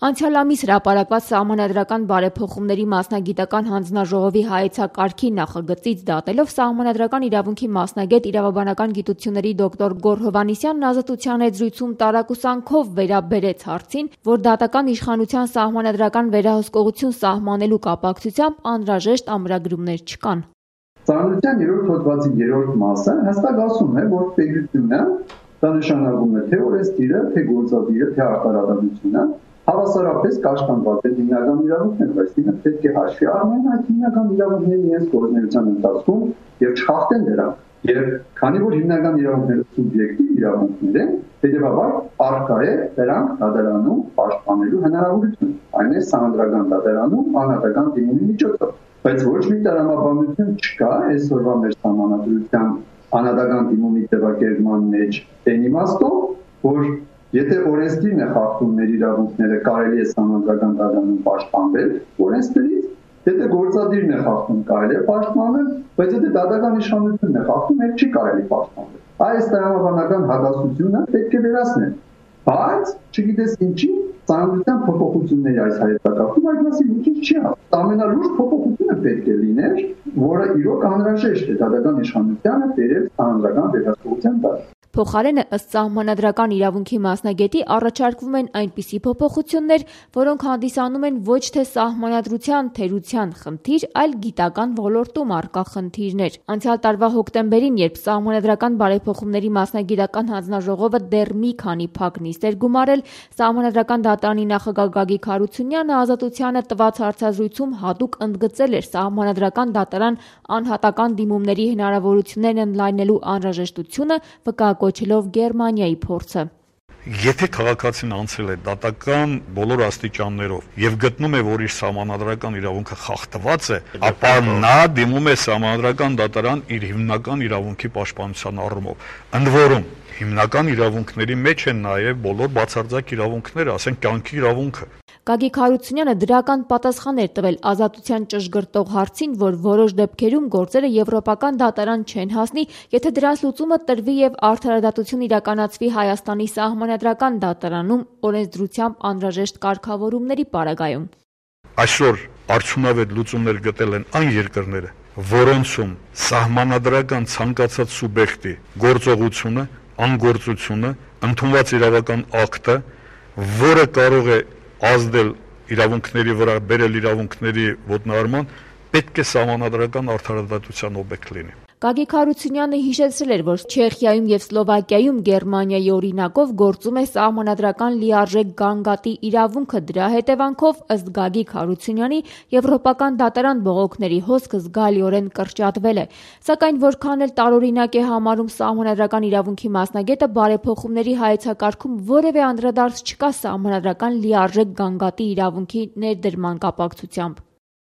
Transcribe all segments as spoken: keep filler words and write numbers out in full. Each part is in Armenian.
Անցյալ ամիս հրապարակված Սահմանադրական բարեփոխումների մասնագիտական հանձնաժողովի հայեցակարգի նախագծից դատելով Սահմանադրական իրավունքի մասնագետ իրավաբանական գիտությունների դոկտոր Գոռ Հովհաննիսյանն Ազատության հետ զրույցում տարակուսանքով վերաբերեց հարցին, որ դատական իշխանության սահմանադրական վերահսկողություն սահմանելու կապակցությամբ անհրաժեշտ ամրագրումներ չկան։ Ծանոթության երրորդ հոդվածի երրորդ մասը հստակ ասում է, որ պետությունը դա նշանակում է թե օրենսդիրը, թե գործադիրը, թե արտարադատությունը հավասարապես կաշկանդված է հիմնական իրավունքներով, այսինքն պետք է հաշվի առնեն այդ հիմնական իրավունքները իրենց գործունեության ընթացքում եւ չխախտեն դրանք։ Եվ քանի որ հիմնական իրավունքները սուբյեկտիվ իրավունքներ են, հետեւաբար առկա է դրանք դատարանում պաշտպանելու հնարավորություն։ Այն է սահմանադրական դատարանում անհատական դիմումի միջոցով։ Բայց ոչ մի տրամաբանություն չկա այսօրվա մեր սահմանադրության անհատական դիմումի ձևակերպման մեջ այն իմաստով, որ եթե օրենսդիրն է խախտում մեր իրավունքները, կարելի է սահմանադրական դատարանում պաշտպանվել օրենսդրից, եթե գործադիրն է խախտում, կարելի է պաշտպանվել, բայց եթե դատական իշխանությունն է խախտում, էլ չի կարելի պաշտպանվել։ Այս տրամաբանական հակասությունը պետք է վերացնել։ Բայց չգիտես ինչի ծանոթության փոփոխությունների այս հայեցակարգում այդ մասին մի քիչ չի ասում։ Ամենալուրջ փոփոխությունը պետք է լիներ, որը իրոք անհրաժեշտ է դատական իշխանությանը բերել սահմանադրական վերահսկողության տակ։ Փոխարենը ըստ Սահմանադրական իրավունքի մասնագետի առաջարկվում են այնպիսի փոփոխություններ, որոնք հանդիսանում են ոչ թե սահմանադրության թերության խնդիր, այլ գիտական ոլորտում առկա խնդիրներ։ Անցյալ տարվա հոկտեմբերին, երբ Սահմանադրական բարեփոխումների մասնագիտական հանձնաժողովը դեռ մի քանի փակ նիստ էր գումարել, Սահմանադրական դատարանի նախագահ Գագիկ Հարությունյանը Ազատությանը տված հարցազրույցում հատուկ ընդգծել էր Սահմանադրական դատարան անհատական դիմումների հնարավորություններն ընդլայնելու անհրաժեշտությունը, վկայակոչելով Գերմանիայի փորձը։ Եթե քաղաքացին անցել է դատական բոլոր աստիճաններով եւ գտնում է, որ իր սահմանադրական իրավունքը խախտված է, ապա նա դիմում է Սահմանադրական դատարան իր հիմնական իրավունքի պաշտպանության առումով։ Ընդ որում, հիմնական իրավունքների մեջ են նաեւ բոլոր բացարձակ իրավունքները, ասենք կյանքի իրավունքը։ Գագիկ Հարությունյանը դրական պատասխան էր տվել Ազատության ճշգրտող հարցին, որ որոշ դեպքերում գործերը եվրոպական դատարան չեն հասնի, եթե դրանց լուծումը տրվի եւ արդարադատություն իրականացվի Հայաստանի Սահմանադրական դատարանում օրենսդրությամբ անհրաժեշտ կարգավորումների պարագայում։ Այսօր արդյունավետ լուծումներ գտել են այն երկրները, որոնցում սահմանադրական ցանկացած սուբյեկտի գործողությունը, անգործությունը, ընդունված իրավական ակտը, որը կարող է ազդել իրավունքների վրա, բերել իրավունքների ոտնահարման, պետք է սահմանադրական արդարադատության օբյեկտ լինի։ Գագիկ Հարությունյանը հիշեցրել էր, որ Չեխիայում եւ Սլովակիայում Գերմանիայի օրինակով գործում է սահմանադրական լիարժեք գանգատի իրավունքը, դրա հետևանքով ըստ Գագիկ Հարությունյանի եվրոպական դատարան բողոքների հոսքը զգալիորեն կրճատվել է։ Սակայն որքան էլ տարօրինակ է համարում սահմանադրական իրավունքի մասնագետը, բարեփոխումների հայեցակարգում որևէ անդրադարձ չկա սահմանադրական լիարժեք գանգատի իրավունքի ներդրման կապակցությամբ։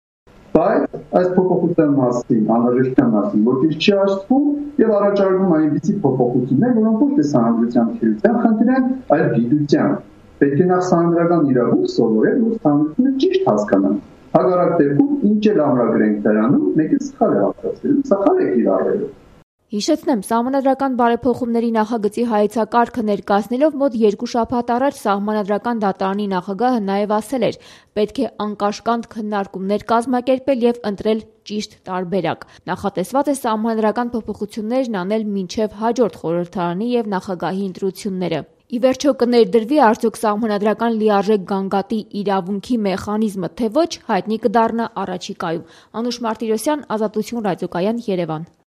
Բայց այս փոփոխության մասին, անհրաժեշտության մասին ոչինչ չի ասվում եւ առաջարկում այնպիսի փոփոխություններ, որոնք ոչ թե սահմանադրության թերության խնդիր են, այլ գիտության։ Պետք է նախ սահմանադրական իրավունք սովորել, որ սահմանությունը ճիշտ հասկանան։ Հակառակ դեպքում ինչ էլ ամրագրենք դրանում, մեկը սխալ է հասկացել, սխալ է կիրառել։ Հիշեցնեմ, Սահմանադրական բարեփոխումների նախագծի հայեցակարգը ներկայացնելով մոտ երկու շաբաթ առաջ Սահմանադրական դատարանի նախագահը նաև ասել էր, պետք է անկաշկանդ քննարկումներ կազմակերպել եւ ընտրել ճիշտ տարբերակ։ Նախատեսված է սահմանադրական փոփոխություններն անել մինչև հաջորդ խորհրդարանի եւ նախագահի ընտրությունները։ Ի վերջո կներդրվի արդյոք սահմանադրական լիարժեք գանգատի իրավունքի մեխանիզմը, թե ոչ, հայտնի կդառնա առաջիկայում։ Անուշ Մարտիրոսյան, Ազատություն ռադիոկայան, Երևան։